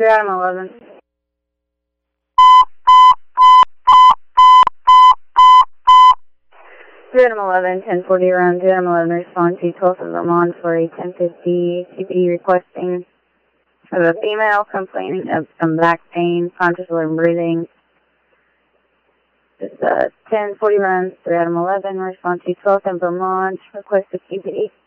3 Adam 11. Adam 11, 1040 around 3 Adam 11, respond to 12th of Vermont for a 1050 CPD requesting of a female complaining of some back pain, conscious and breathing. It's 1040 runs, 3 Adam 11, respond to 12th in Vermont, request a CPD.